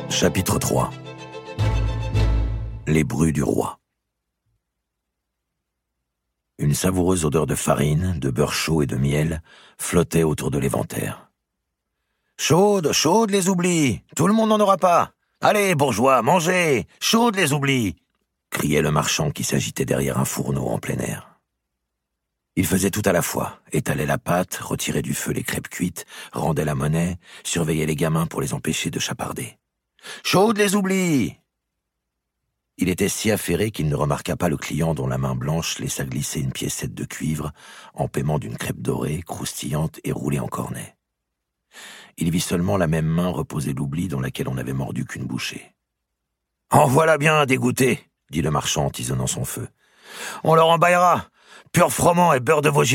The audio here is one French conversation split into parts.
Chapitre 3. Les bruits du roi. Une savoureuse odeur de farine, de beurre chaud et de miel flottait autour de l'éventaire. « Chaudes, chaudes les oublis! Tout le monde n'en aura pas! Allez, bourgeois, mangez! Chaudes les oublis !» criait le marchand qui s'agitait derrière un fourneau en plein air. Il faisait tout à la fois, étalait la pâte, retirait du feu les crêpes cuites, rendait la monnaie, surveillait les gamins pour les empêcher de chaparder. « Chaudes les oublis !» Il était si affairé qu'il ne remarqua pas le client dont la main blanche laissa glisser une piécette de cuivre en paiement d'une crêpe dorée, croustillante et roulée en cornet. Il vit seulement la même main reposer l'oubli dans laquelle on n'avait mordu qu'une bouchée. « En voilà bien, dégoûté !» dit le marchand en tisonnant son feu. « On leur embaillera, pur froment et beurre de Vaugirard !»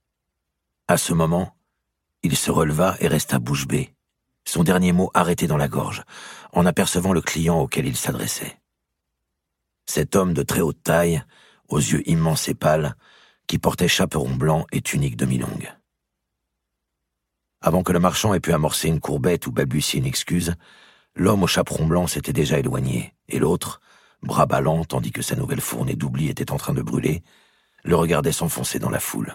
À ce moment, il se releva et resta bouche bée, son dernier mot arrêté dans la gorge, en apercevant le client auquel il s'adressait. Cet homme de très haute taille, aux yeux immenses et pâles, qui portait chaperon blanc et tunique demi-longue. Avant que le marchand ait pu amorcer une courbette ou balbutier une excuse, l'homme au chaperon blanc s'était déjà éloigné, et l'autre, bras ballants tandis que sa nouvelle fournée d'oubli était en train de brûler, le regardait s'enfoncer dans la foule.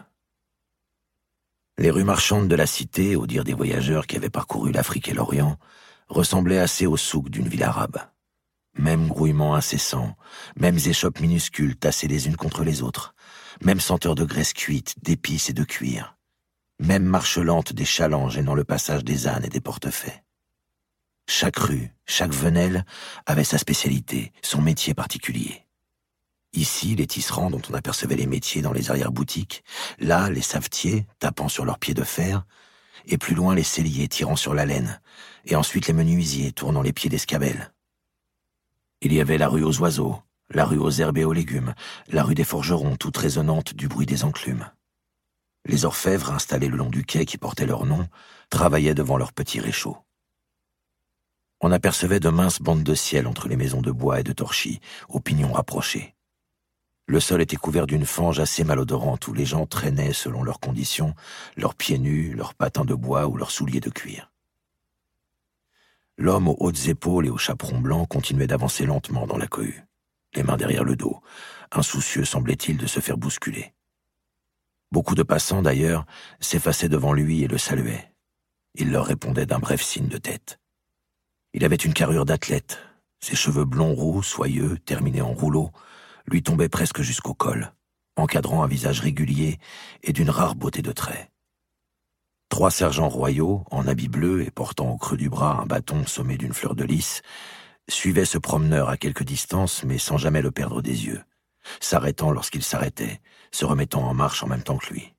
Les rues marchandes de la cité, au dire des voyageurs qui avaient parcouru l'Afrique et l'Orient, ressemblaient assez au souk d'une ville arabe. Même grouillement incessant, mêmes échoppes minuscules tassées les unes contre les autres, même senteur de graisse cuite, d'épices et de cuir, même marche lente des chalands gênant le passage des ânes et des portefaix. Chaque rue, chaque venelle avait sa spécialité, son métier particulier. Ici, les tisserands dont on apercevait les métiers dans les arrière-boutiques, là, les savetiers tapant sur leurs pieds de fer, et plus loin les selliers tirant sur la laine, et ensuite les menuisiers tournant les pieds d'escabelle. Il y avait la rue aux oiseaux, la rue aux herbes et aux légumes, la rue des forgerons, toute résonnante du bruit des enclumes. Les orfèvres installés le long du quai qui portait leur nom travaillaient devant leurs petits réchauds. On apercevait de minces bandes de ciel entre les maisons de bois et de torchis, aux pignons rapprochés. Le sol était couvert d'une fange assez malodorante où les gens traînaient, selon leurs conditions, leurs pieds nus, leurs patins de bois ou leurs souliers de cuir. L'homme aux hautes épaules et au chaperon blanc continuait d'avancer lentement dans la cohue, les mains derrière le dos, insoucieux semblait-il de se faire bousculer. Beaucoup de passants, d'ailleurs, s'effaçaient devant lui et le saluaient. Il leur répondait d'un bref signe de tête. Il avait une carrure d'athlète. Ses cheveux blonds roux, soyeux, terminés en rouleau, lui tombaient presque jusqu'au col, encadrant un visage régulier et d'une rare beauté de traits. 3 sergents royaux, en habits bleus et portant au creux du bras un bâton sommé d'une fleur de lys, suivaient ce promeneur à quelque distance mais sans jamais le perdre des yeux, s'arrêtant lorsqu'il s'arrêtait, se remettant en marche en même temps que lui.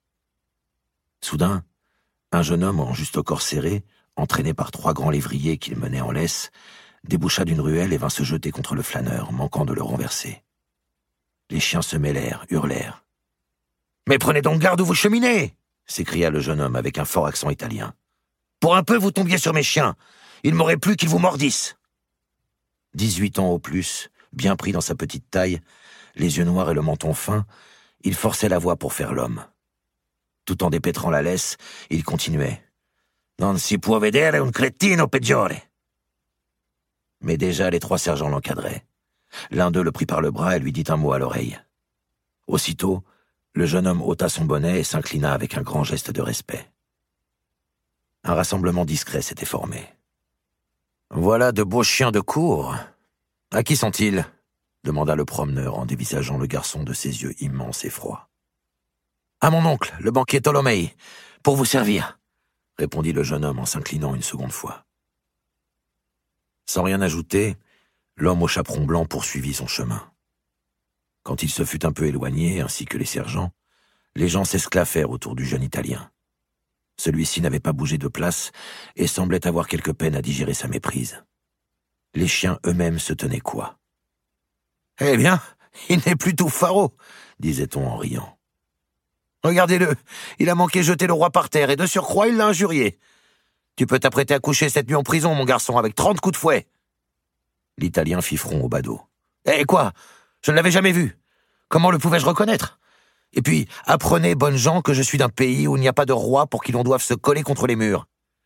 Soudain, un jeune homme en juste corps serré, entraîné par 3 grands lévriers qu'il menait en laisse, déboucha d'une ruelle et vint se jeter contre le flâneur, manquant de le renverser. Les chiens se mêlèrent, hurlèrent. « Mais prenez donc garde où vous cheminez !» s'écria le jeune homme avec un fort accent italien. « Pour un peu, vous tombiez sur mes chiens. Il m'aurait plu qu'ils vous mordissent. » 18 ans au plus, bien pris dans sa petite taille, les yeux noirs et le menton fin, il forçait la voix pour faire l'homme. Tout en dépêtrant la laisse, il continuait. « Non si può vedere un cretino peggiore. » Mais déjà les 3 sergents l'encadraient. L'un d'eux le prit par le bras et lui dit un mot à l'oreille. Aussitôt, le jeune homme ôta son bonnet et s'inclina avec un grand geste de respect. Un rassemblement discret s'était formé. « Voilà de beaux chiens de cour. À qui sont-ils » demanda le promeneur en dévisageant le garçon de ses yeux immenses et froids. « À mon oncle, le banquier Tolomei, pour vous servir » répondit le jeune homme en s'inclinant une seconde fois. Sans rien ajouter, l'homme au chaperon blanc poursuivit son chemin. Quand il se fut un peu éloigné, ainsi que les sergents, les gens s'esclaffèrent autour du jeune Italien. Celui-ci n'avait pas bougé de place et semblait avoir quelque peine à digérer sa méprise. Les chiens eux-mêmes se tenaient cois. « Eh bien, il n'est plus tout faraud, disait-on en riant. Regardez-le, il a manqué jeter le roi par terre et de surcroît il l'a injurié. Tu peux t'apprêter à coucher cette nuit en prison, mon garçon, avec 30 coups de fouet. » L'Italien fit front au badaud. « Eh quoi? Je ne l'avais jamais vu. Comment le pouvais-je reconnaître? Et puis, apprenez, bonnes gens, que je suis d'un pays où il n'y a pas de roi pour qui l'on doive se coller contre les murs.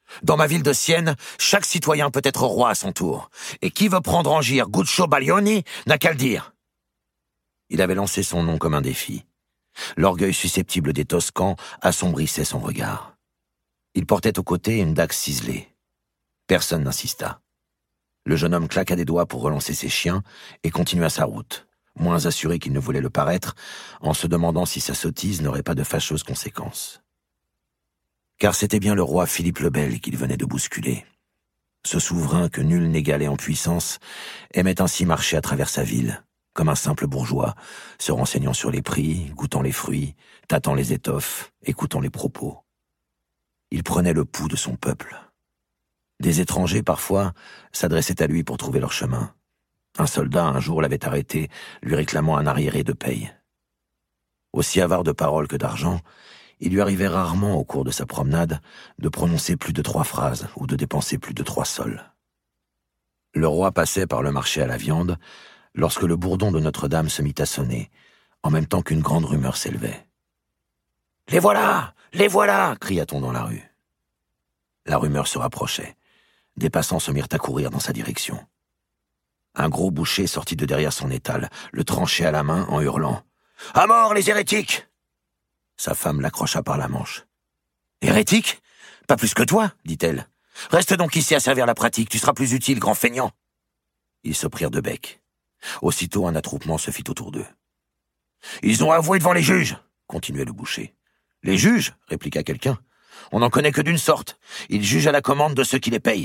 Dans ma ville de Sienne, chaque citoyen peut être roi à son tour. Et qui veut prendre en gire Guccio Baglioni n'a qu'à le dire. » Il avait lancé son nom comme un défi. L'orgueil susceptible des Toscans assombrissait son regard. Il portait au côté une dague ciselée. Personne n'insista. Le jeune homme claqua des doigts pour relancer ses chiens et continua sa route, moins assuré qu'il ne voulait le paraître, en se demandant si sa sottise n'aurait pas de fâcheuses conséquences. Car c'était bien le roi Philippe le Bel qu'il venait de bousculer. Ce souverain que nul n'égalait en puissance aimait ainsi marcher à travers sa ville, comme un simple bourgeois, se renseignant sur les prix, goûtant les fruits, tâtant les étoffes, écoutant les propos. Il prenait le pouls de son peuple. Des étrangers, parfois, s'adressaient à lui pour trouver leur chemin. Un soldat, un jour, l'avait arrêté, lui réclamant un arriéré de paye. Aussi avare de paroles que d'argent, il lui arrivait rarement, au cours de sa promenade, de prononcer plus de 3 phrases ou de dépenser plus de 3 sols. Le roi passait par le marché à la viande, lorsque le bourdon de Notre-Dame se mit à sonner, en même temps qu'une grande rumeur s'élevait. « Les voilà! Les voilà !» cria-t-on dans la rue. La rumeur se rapprochait. Des passants se mirent à courir dans sa direction. Un gros boucher sortit de derrière son étal, le tranchait à la main en hurlant « À mort, les hérétiques !» Sa femme l'accrocha par la manche. « Hérétique ? Pas plus que toi, dit-elle. Reste donc ici à servir la pratique, tu seras plus utile, grand feignant. » Ils se prirent de bec. Aussitôt, un attroupement se fit autour d'eux. « Ils ont avoué devant les juges !» continuait le boucher. « Les juges ?» répliqua quelqu'un. « On n'en connaît que d'une sorte. Ils jugent à la commande de ceux qui les payent. »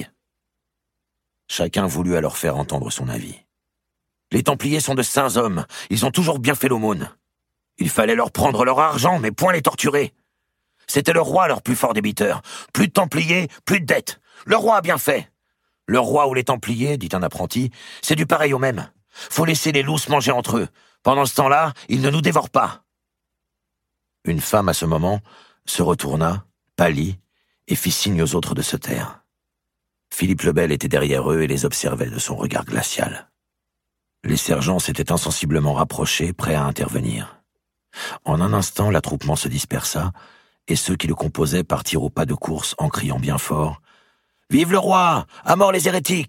Chacun voulut alors faire entendre son avis. « Les Templiers sont de saints hommes. Ils ont toujours bien fait l'aumône. Il fallait leur prendre leur argent, mais point les torturer. C'était le roi leur plus fort débiteur. Plus de Templiers, plus de dettes. Le roi a bien fait. Le roi ou les Templiers, dit un apprenti, c'est du pareil au même. Faut laisser les loups se manger entre eux. Pendant ce temps-là, ils ne nous dévorent pas. » Une femme, à ce moment, se retourna, pâlit, et fit signe aux autres de se taire. Philippe le Bel était derrière eux et les observait de son regard glacial. Les sergents s'étaient insensiblement rapprochés, prêts à intervenir. En un instant, l'attroupement se dispersa, et ceux qui le composaient partirent au pas de course en criant bien fort « Vive le roi! À mort les hérétiques !»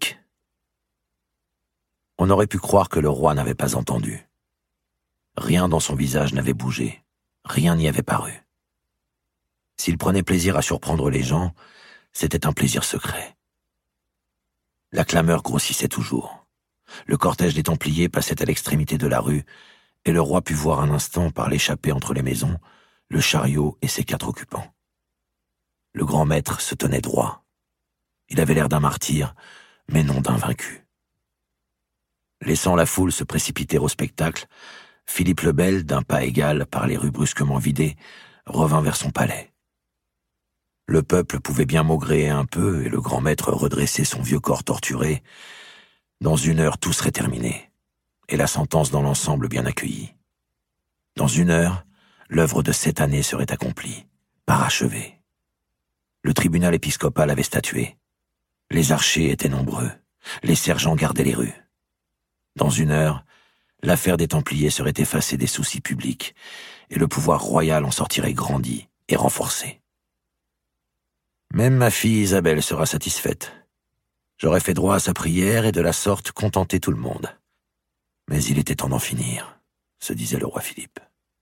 On aurait pu croire que le roi n'avait pas entendu. Rien dans son visage n'avait bougé, rien n'y avait paru. S'il prenait plaisir à surprendre les gens, c'était un plaisir secret. La clameur grossissait toujours. Le cortège des Templiers passait à l'extrémité de la rue, et le roi put voir un instant, par l'échappée entre les maisons, le chariot et ses 4 occupants. Le grand maître se tenait droit. Il avait l'air d'un martyr, mais non d'un vaincu. Laissant la foule se précipiter au spectacle, Philippe le Bel, d'un pas égal par les rues brusquement vidées, revint vers son palais. Le peuple pouvait bien maugréer un peu et le grand maître redresser son vieux corps torturé. Dans 1 heure, tout serait terminé, et la sentence dans l'ensemble bien accueillie. Dans 1 heure, l'œuvre de 7 années serait accomplie, parachevée. Le tribunal épiscopal avait statué. Les archers étaient nombreux, les sergents gardaient les rues. Dans 1 heure, l'affaire des Templiers serait effacée des soucis publics, et le pouvoir royal en sortirait grandi et renforcé. Même ma fille Isabelle sera satisfaite. J'aurais fait droit à sa prière et de la sorte contenter tout le monde. Mais il était temps d'en finir, se disait le roi Philippe.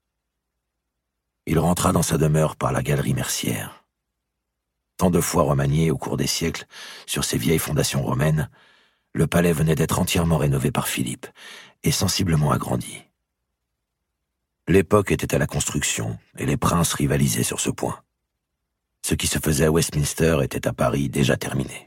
Il rentra dans sa demeure par la galerie Mercière. Tant de fois remanié au cours des siècles sur ses vieilles fondations romaines, le palais venait d'être entièrement rénové par Philippe et sensiblement agrandi. L'époque était à la construction et les princes rivalisaient sur ce point. Ce qui se faisait à Westminster était à Paris déjà terminé.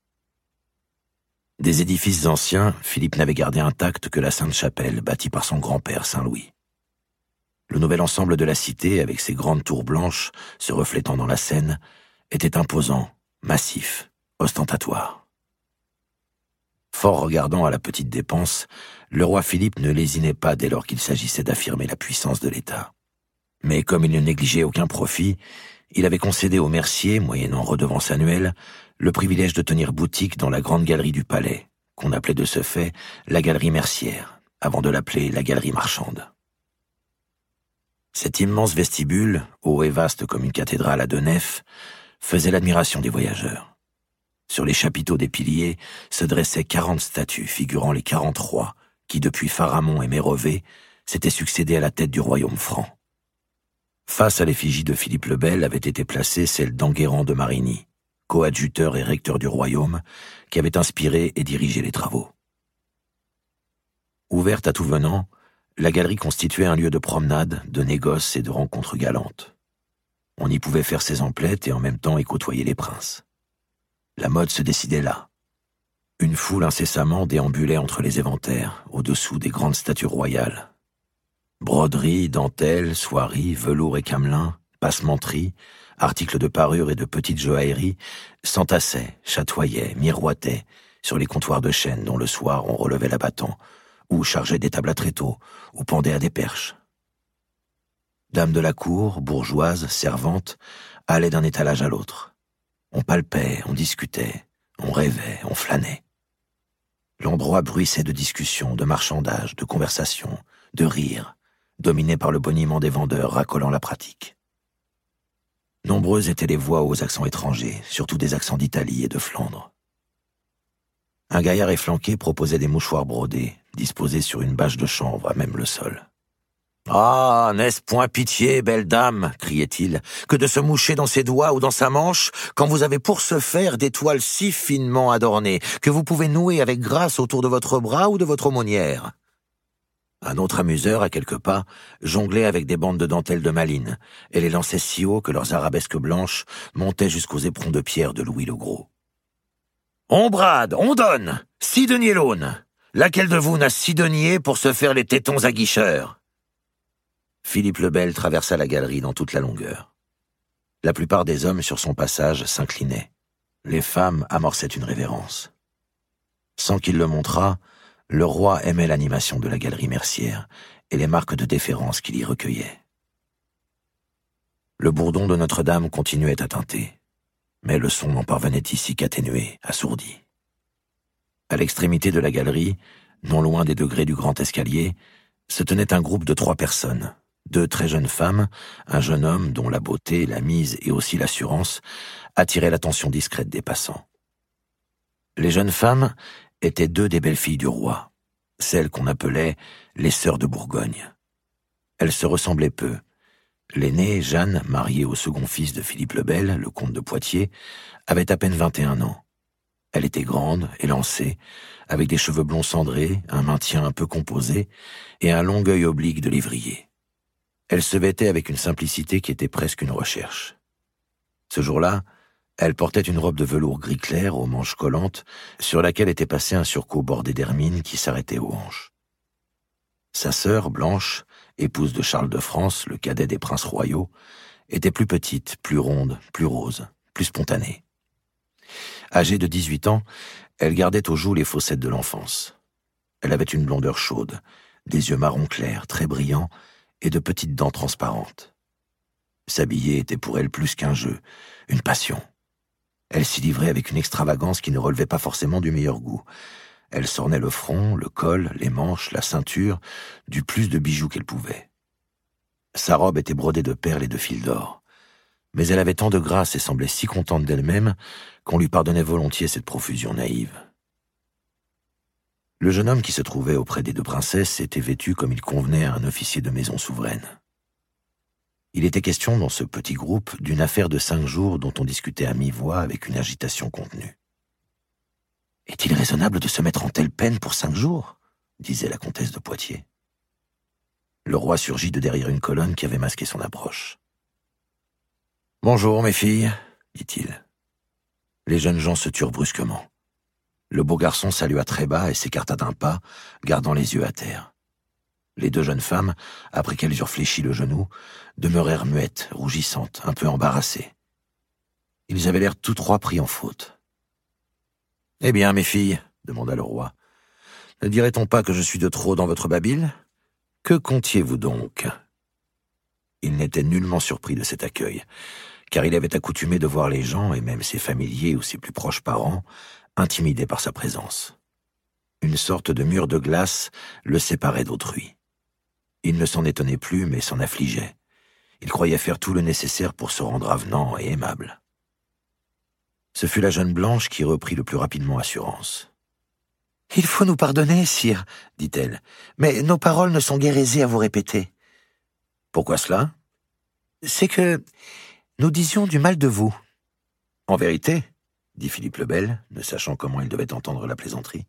Des édifices anciens, Philippe n'avait gardé intact que la Sainte-Chapelle, bâtie par son grand-père Saint-Louis. Le nouvel ensemble de la cité, avec ses grandes tours blanches se reflétant dans la Seine, était imposant, massif, ostentatoire. Fort regardant à la petite dépense, le roi Philippe ne lésinait pas dès lors qu'il s'agissait d'affirmer la puissance de l'État. Mais comme il ne négligeait aucun profit, il avait concédé aux merciers, moyennant redevance annuelle, le privilège de tenir boutique dans la grande galerie du palais, qu'on appelait de ce fait la galerie mercière, avant de l'appeler la galerie marchande. Cet immense vestibule, haut et vaste comme une cathédrale à 2 nefs, faisait l'admiration des voyageurs. Sur les chapiteaux des piliers se dressaient 40 statues figurant les 40 rois qui, depuis Pharamond et Mérovée, s'étaient succédés à la tête du royaume franc. Face à l'effigie de Philippe le Bel avait été placée celle d'Enguerrand de Marigny, coadjuteur et recteur du royaume, qui avait inspiré et dirigé les travaux. Ouverte à tout venant, la galerie constituait un lieu de promenade, de négoce et de rencontres galantes. On y pouvait faire ses emplettes et en même temps y côtoyer les princes. La mode se décidait là. Une foule incessamment déambulait entre les éventaires, au-dessous des grandes statues royales. Broderies, dentelles, soieries, velours et camelins, passementeries, articles de parure et de petites joailleries s'entassaient, chatoyaient, miroitaient sur les comptoirs de chêne dont le soir on relevait l'abattant, ou chargeait des tables à tréteaux, ou pendait à des perches. Dames de la cour, bourgeoises, servantes, allaient d'un étalage à l'autre. On palpait, on discutait, on rêvait, on flânait. L'endroit bruissait de discussions, de marchandages, de conversations, de rires, dominé par le boniment des vendeurs racolant la pratique. Nombreuses étaient les voix aux accents étrangers, surtout des accents d'Italie et de Flandre. Un gaillard efflanqué proposait des mouchoirs brodés, disposés sur une bâche de chanvre à même le sol. « Ah, n'est-ce point pitié, belle dame, criait-il, que de se moucher dans ses doigts ou dans sa manche, quand vous avez pour ce faire des toiles si finement adornées, que vous pouvez nouer avec grâce autour de votre bras ou de votre aumônière. » Un autre amuseur, à quelques pas, jonglait avec des bandes de dentelle de Malines, et les lançait si haut que leurs arabesques blanches montaient jusqu'aux éperons de pierre de Louis le Gros. « On brade, on donne, 6 deniers l'aune. Laquelle de vous n'a 6 deniers pour se faire les tétons aguicheurs ?» Philippe le Bel traversa la galerie dans toute la longueur. La plupart des hommes sur son passage s'inclinaient. Les femmes amorçaient une révérence. Sans qu'il le montrât, le roi aimait l'animation de la galerie mercière et les marques de déférence qu'il y recueillait. Le bourdon de Notre-Dame continuait à tinter, mais le son n'en parvenait ici qu'atténué, assourdi. À l'extrémité de la galerie, non loin des degrés du grand escalier, se tenait un groupe de 3 personnes, 2 très jeunes femmes, un jeune homme dont la beauté, la mise et aussi l'assurance attiraient l'attention discrète des passants. Les jeunes femmes étaient 2 des belles-filles du roi, celles qu'on appelait les sœurs de Bourgogne. Elles se ressemblaient peu. L'aînée, Jeanne, mariée au second fils de Philippe le Bel, le comte de Poitiers, avait à peine 21 ans. Elle était grande, élancée, avec des cheveux blonds cendrés, un maintien un peu composé et un long œil oblique de lévrier. Elle se vêtait avec une simplicité qui était presque une recherche. Ce jour-là, elle portait une robe de velours gris clair aux manches collantes, sur laquelle était passé un surcot bordé d'hermine qui s'arrêtait aux hanches. Sa sœur, Blanche, épouse de Charles de France, le cadet des princes royaux, était plus petite, plus ronde, plus rose, plus spontanée. Âgée de 18 ans, elle gardait aux joues les fossettes de l'enfance. Elle avait une blondeur chaude, des yeux marron clair, très brillants, et de petites dents transparentes. S'habiller était pour elle plus qu'un jeu, une passion. Elle s'y livrait avec une extravagance qui ne relevait pas forcément du meilleur goût. Elle s'ornait le front, le col, les manches, la ceinture, du plus de bijoux qu'elle pouvait. Sa robe était brodée de perles et de fils d'or. Mais elle avait tant de grâce et semblait si contente d'elle-même qu'on lui pardonnait volontiers cette profusion naïve. Le jeune homme qui se trouvait auprès des 2 princesses était vêtu comme il convenait à un officier de maison souveraine. Il était question dans ce petit groupe d'une affaire de 5 jours dont on discutait à mi-voix avec une agitation contenue. « Est-il raisonnable de se mettre en telle peine pour 5 jours ?» disait la comtesse de Poitiers. Le roi surgit de derrière une colonne qui avait masqué son approche. « Bonjour, mes filles, » dit-il. Les jeunes gens se turent brusquement. Le beau garçon salua très bas et s'écarta d'un pas, gardant les yeux à terre. Les 2 jeunes femmes, après qu'elles eurent fléchi le genou, demeurèrent muettes, rougissantes, un peu embarrassées. Ils avaient l'air tous 3 pris en faute. « Eh bien, mes filles, » demanda le roi, « ne dirait-on pas que je suis de trop dans votre babil ? Que comptiez-vous donc ?» Il n'était nullement surpris de cet accueil, car il avait accoutumé de voir les gens, et même ses familiers ou ses plus proches parents, intimidés par sa présence. Une sorte de mur de glace le séparait d'autrui. Il ne s'en étonnait plus, mais s'en affligeait. Il croyait faire tout le nécessaire pour se rendre avenant et aimable. Ce fut la jeune Blanche qui reprit le plus rapidement assurance. « Il faut nous pardonner, sire, dit-elle, mais nos paroles ne sont guère aisées à vous répéter. »« Pourquoi cela ? » ?»« C'est que nous disions du mal de vous. »« En vérité ?» dit Philippe le Bel, ne sachant comment il devait entendre la plaisanterie.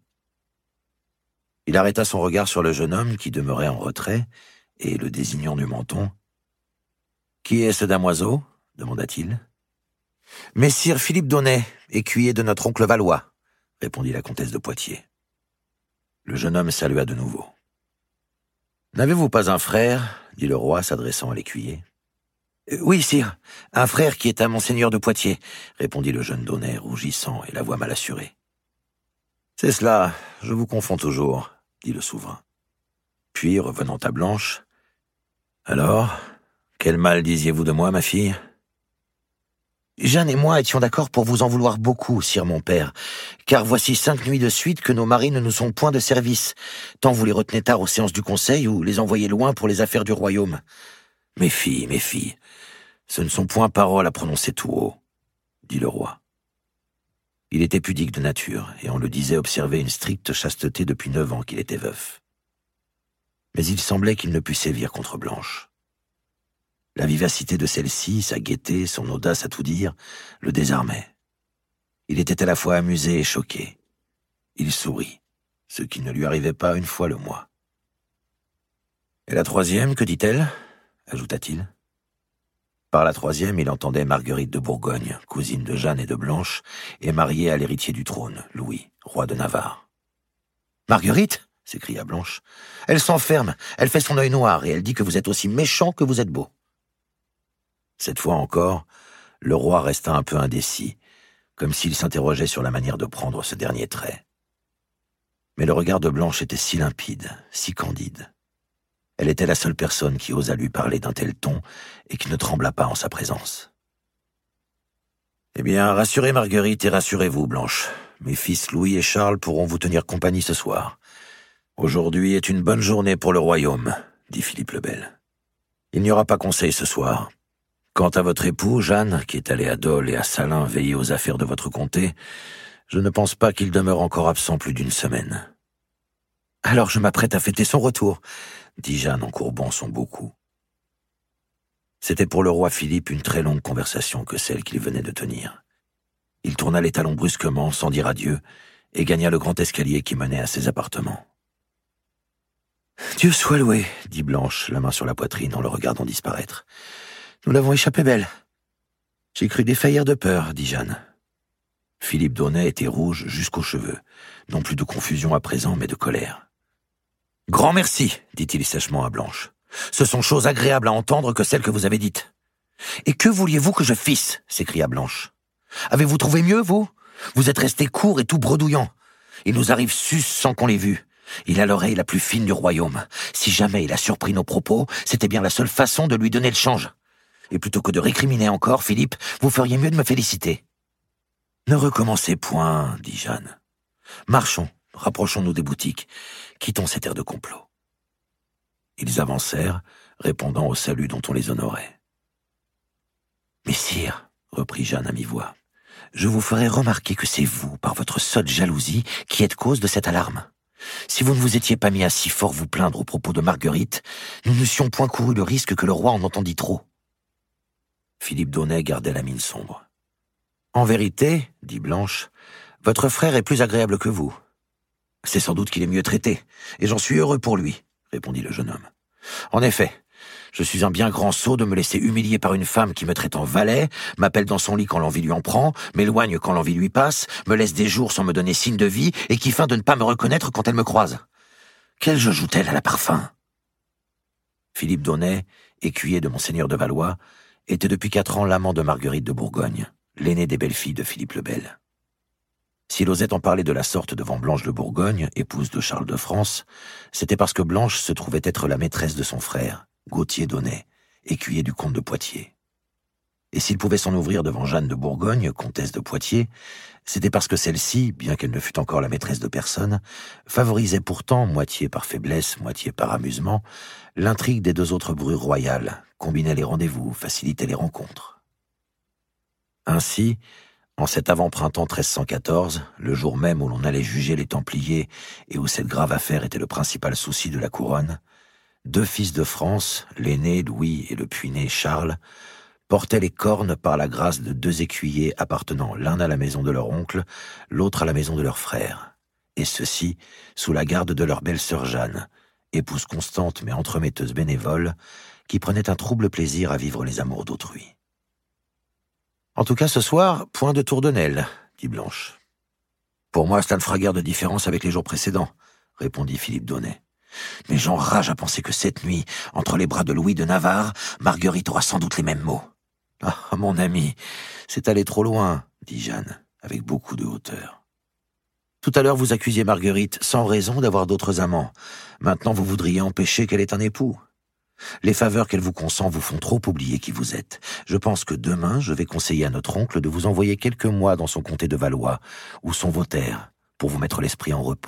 Il arrêta son regard sur le jeune homme qui demeurait en retrait, et le désignant du menton. « Qui est ce damoiseau ?» demanda-t-il. « Messire Philippe d'Aunay, écuyer de notre oncle Valois, » répondit la comtesse de Poitiers. Le jeune homme salua de nouveau. « N'avez-vous pas un frère ?» dit le roi, s'adressant à l'écuyer. « Oui, sire, un frère qui est à monseigneur de Poitiers, » répondit le jeune d'Aunay, rougissant et la voix mal assurée. « C'est cela, je vous confonds toujours, » dit le souverain. Puis, revenant à Blanche, « Alors, quel mal disiez-vous de moi, ma fille ?» Jeanne et moi étions d'accord pour vous en vouloir beaucoup, sire mon père, car voici 5 nuits de suite que nos maris ne nous sont point de service, tant vous les retenez tard aux séances du conseil ou les envoyez loin pour les affaires du royaume. Mes filles, ce ne sont point paroles à prononcer tout haut, dit le roi. Il était pudique de nature, et on le disait observer une stricte chasteté depuis 9 ans qu'il était veuf. Mais il semblait qu'il ne pût sévir contre Blanche. La vivacité de celle-ci, sa gaieté, son audace à tout dire, le désarmaient. Il était à la fois amusé et choqué. Il sourit, ce qui ne lui arrivait pas une fois le mois. « Et la troisième, que dit-elle » ajouta-t-il. Par la troisième, il entendait Marguerite de Bourgogne, cousine de Jeanne et de Blanche, et mariée à l'héritier du trône, Louis, roi de Navarre. « Marguerite » s'écria Blanche. « Elle s'enferme, elle fait son œil noir, et elle dit que vous êtes aussi méchant que vous êtes beau. » Cette fois encore, le roi resta un peu indécis, comme s'il s'interrogeait sur la manière de prendre ce dernier trait. Mais le regard de Blanche était si limpide, si candide. Elle était la seule personne qui osât lui parler d'un tel ton et qui ne trembla pas en sa présence. « Eh bien, rassurez Marguerite et rassurez-vous, Blanche. Mes fils Louis et Charles pourront vous tenir compagnie ce soir. Aujourd'hui est une bonne journée pour le royaume, dit Philippe le Bel. Il n'y aura pas conseil ce soir. Quant à votre époux, Jeanne, qui est allé à Dole et à Salins veiller aux affaires de votre comté, je ne pense pas qu'il demeure encore absent plus d'1 semaine. »« Alors je m'apprête à fêter son retour, » dit Jeanne en courbant son beau cou. C'était pour le roi Philippe une très longue conversation que celle qu'il venait de tenir. Il tourna les talons brusquement, sans dire adieu, et gagna le grand escalier qui menait à ses appartements. « Dieu soit loué, » dit Blanche, la main sur la poitrine en le regardant disparaître. « Nous l'avons échappé belle. »« J'ai cru défaillir de peur, » dit Jeanne. Philippe d'Aunay était rouge jusqu'aux cheveux, non plus de confusion à présent, mais de colère. « Grand merci, » dit-il sèchement à Blanche. « Ce sont choses agréables à entendre que celles que vous avez dites. »« Et que vouliez-vous que je fisse ?» s'écria Blanche. « Avez-vous trouvé mieux, vous ? Vous êtes resté court et tout bredouillant. Il nous arrive sus sans qu'on l'ait vu. Il a l'oreille la plus fine du royaume. Si jamais il a surpris nos propos, c'était bien la seule façon de lui donner le change. Et plutôt que de récriminer encore, Philippe, vous feriez mieux de me féliciter. »« Ne recommencez point, » dit Jeanne. « Marchons, rapprochons-nous des boutiques, quittons cet air de complot. » Ils avancèrent, répondant au salut dont on les honorait. « Messire, » reprit Jeanne à mi-voix, « je vous ferai remarquer que c'est vous, par votre sotte jalousie, qui êtes cause de cette alarme. Si vous ne vous étiez pas mis à si fort vous plaindre au propos de Marguerite, nous n'eussions point couru le risque que le roi en entendît trop. » Philippe d'Aunay gardait la mine sombre. « En vérité, dit Blanche, votre frère est plus agréable que vous. »« C'est sans doute qu'il est mieux traité, et j'en suis heureux pour lui, » répondit le jeune homme. « En effet, je suis un bien grand sot de me laisser humilier par une femme qui me traite en valet, m'appelle dans son lit quand l'envie lui en prend, m'éloigne quand l'envie lui passe, me laisse des jours sans me donner signe de vie, et qui feint de ne pas me reconnaître quand elle me croise. Quel jeu joue-t-elle à la parfum ?» Philippe d'Aunay, écuyer de monseigneur de Valois, était depuis 4 ans l'amant de Marguerite de Bourgogne, l'aînée des belles-filles de Philippe le Bel. S'il osait en parler de la sorte devant Blanche de Bourgogne, épouse de Charles de France, c'était parce que Blanche se trouvait être la maîtresse de son frère, Gauthier d'Aunay, écuyer du comte de Poitiers. Et s'il pouvait s'en ouvrir devant Jeanne de Bourgogne, comtesse de Poitiers, c'était parce que celle-ci, bien qu'elle ne fût encore la maîtresse de personne, favorisait pourtant, moitié par faiblesse, moitié par amusement, l'intrigue des 2 autres brus royales, combinait les rendez-vous, facilitait les rencontres. Ainsi, En cet avant-printemps 1314, le jour même où l'on allait juger les Templiers et où cette grave affaire était le principal souci de la couronne, 2 fils de France, l'aîné Louis et le puîné Charles, portaient les cornes par la grâce de 2 écuyers appartenant l'un à la maison de leur oncle, l'autre à la maison de leur frère, et ceux-ci sous la garde de leur belle-sœur Jeanne, épouse constante mais entremetteuse bénévole, qui prenait un trouble plaisir à vivre les amours d'autrui. « En tout cas, ce soir, point de tour de Nesle, dit Blanche. « Pour moi, cela ne fera guère de différence avec les jours précédents, répondit Philippe d'Aunay. Mais j'enrage à penser que cette nuit, entre les bras de Louis de Navarre, Marguerite aura sans doute les mêmes mots. Ah, mon ami, c'est allé trop loin, dit Jeanne, avec beaucoup de hauteur. Tout à l'heure, vous accusiez Marguerite sans raison d'avoir d'autres amants. Maintenant, vous voudriez empêcher qu'elle ait un époux. Les faveurs qu'elle vous consent vous font trop oublier qui vous êtes. Je pense que demain, je vais conseiller à notre oncle de vous envoyer quelques mois dans son comté de Valois, où sont vos terres, pour vous mettre l'esprit en repos. »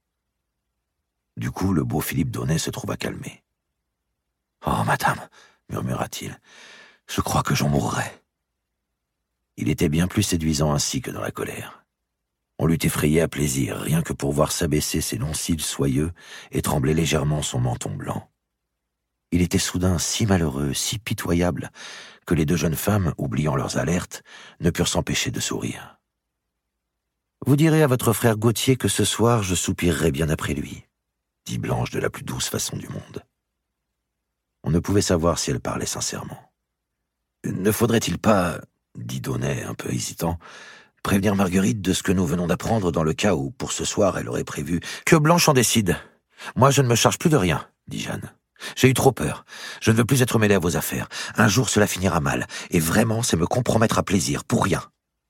Du coup, le beau Philippe d'Aunay se trouva calmé. « Oh, madame, murmura-t-il, je crois que j'en mourrai. » Il était bien plus séduisant ainsi que dans la colère. On l'eût effrayé à plaisir, rien que pour voir s'abaisser ses longs cils soyeux et trembler légèrement son menton blanc. Il était soudain si malheureux, si pitoyable, que les 2 jeunes femmes, oubliant leurs alertes, ne purent s'empêcher de sourire. « Vous direz à votre frère Gauthier que ce soir je soupirerai bien après lui, » dit Blanche de la plus douce façon du monde. On ne pouvait savoir si elle parlait sincèrement. « Ne faudrait-il pas, dit d'Aunay un peu hésitant, prévenir Marguerite de ce que nous venons d'apprendre dans le cas où, pour ce soir, elle aurait prévu... »« Que Blanche en décide. Moi, je ne me charge plus de rien, dit Jeanne. J'ai eu trop peur. Je ne veux plus être mêlée à vos affaires. Un jour, cela finira mal. Et vraiment, c'est me compromettre à plaisir, pour rien. »«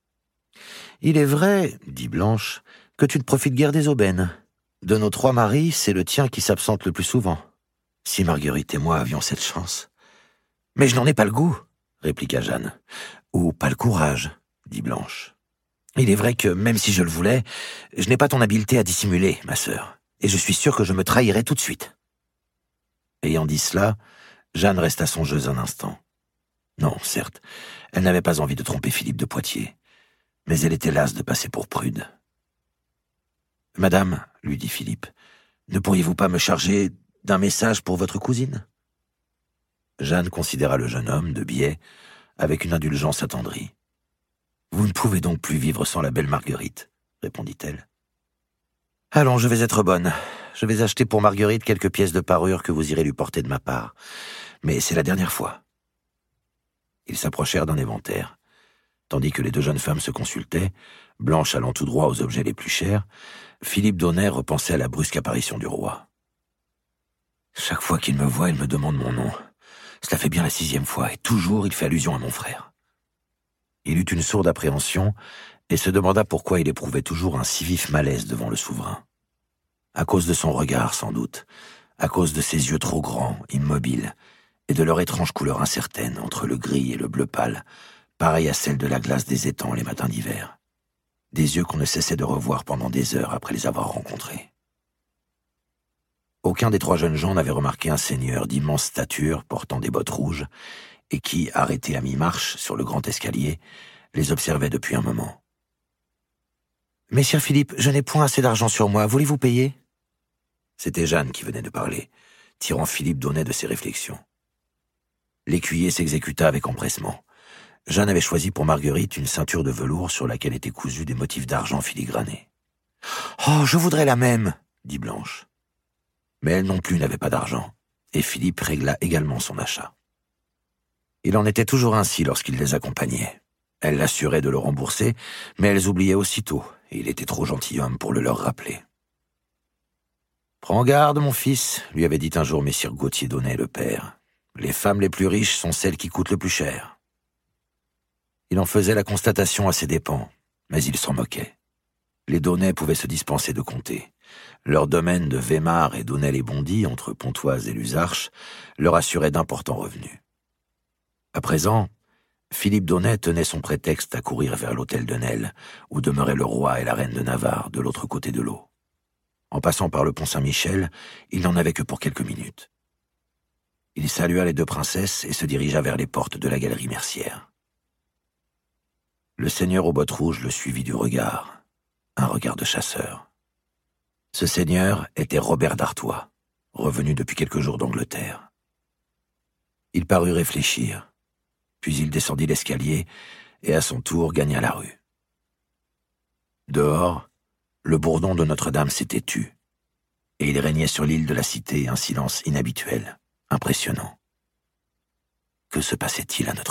Il est vrai, dit Blanche, que tu ne profites guère des aubaines. De nos 3 maris, c'est le tien qui s'absente le plus souvent. Si Marguerite et moi avions cette chance. »« Mais je n'en ai pas le goût, répliqua Jeanne. »« Ou pas le courage, dit Blanche. Il est vrai que, même si je le voulais, je n'ai pas ton habileté à dissimuler, ma sœur, et je suis sûr que je me trahirais tout de suite. » Ayant dit cela, Jeanne resta songeuse un instant. Non, certes, elle n'avait pas envie de tromper Philippe de Poitiers, mais elle était lasse de passer pour prude. « Madame, lui dit Philippe, ne pourriez-vous pas me charger d'un message pour votre cousine ?» Jeanne considéra le jeune homme, de biais, avec une indulgence attendrie. « Vous ne pouvez donc plus vivre sans la belle Marguerite, » répondit-elle. « Allons, je vais être bonne. Je vais acheter pour Marguerite quelques pièces de parure que vous irez lui porter de ma part. Mais c'est la dernière fois. » Ils s'approchèrent d'un éventaire. Tandis que les 2 jeunes femmes se consultaient, Blanche allant tout droit aux objets les plus chers, Philippe d'Aunay repensait à la brusque apparition du roi. « Chaque fois qu'il me voit, il me demande mon nom. Cela fait bien la 6e fois, et toujours il fait allusion à mon frère. » Il eut une sourde appréhension et se demanda pourquoi il éprouvait toujours un si vif malaise devant le souverain. À cause de son regard, sans doute, à cause de ses yeux trop grands, immobiles, et de leur étrange couleur incertaine entre le gris et le bleu pâle, pareille à celle de la glace des étangs les matins d'hiver. Des yeux qu'on ne cessait de revoir pendant des heures après les avoir rencontrés. Aucun des 3 jeunes gens n'avait remarqué un seigneur d'immense stature portant des bottes rouges et qui, arrêté à mi-marche sur le grand escalier, les observait depuis un moment. « Messire Philippe, je n'ai point assez d'argent sur moi, voulez-vous payer ?» C'était Jeanne qui venait de parler, tirant Philippe d'Aunay de ses réflexions. L'écuyer s'exécuta avec empressement. Jeanne avait choisi pour Marguerite une ceinture de velours sur laquelle étaient cousus des motifs d'argent filigranés. « Oh, je voudrais la même !» dit Blanche. Mais elle non plus n'avait pas d'argent, et Philippe régla également son achat. Il en était toujours ainsi lorsqu'il les accompagnait. Elle l'assurait de le rembourser, mais elles oubliaient aussitôt, et il était trop gentilhomme pour le leur rappeler. « Prends garde, mon fils, lui avait dit un jour messire Gauthier d'Aunay le père. Les femmes les plus riches sont celles qui coûtent le plus cher. » Il en faisait la constatation à ses dépens, mais il s'en moquait. Les d'Aunay pouvaient se dispenser de compter. Leur domaine de Weimar et d'Aunay-les-Bondy, entre Pontoise et Luzarches, leur assurait d'importants revenus. À présent, Philippe d'Aunay tenait son prétexte à courir vers l'hôtel de Nesle, où demeuraient le roi et la reine de Navarre, de l'autre côté de l'eau. En passant par le pont Saint-Michel, il n'en avait que pour quelques minutes. Il salua les 2 princesses et se dirigea vers les portes de la galerie Mercière. Le seigneur aux bottes rouges le suivit du regard, un regard de chasseur. Ce seigneur était Robert d'Artois, revenu depuis quelques jours d'Angleterre. Il parut réfléchir, puis il descendit l'escalier et à son tour gagna la rue. Dehors, le bourdon de Notre-Dame s'était tu, et il régnait sur l'île de la Cité un silence inhabituel, impressionnant. Que se passait-il à Notre-Dame ?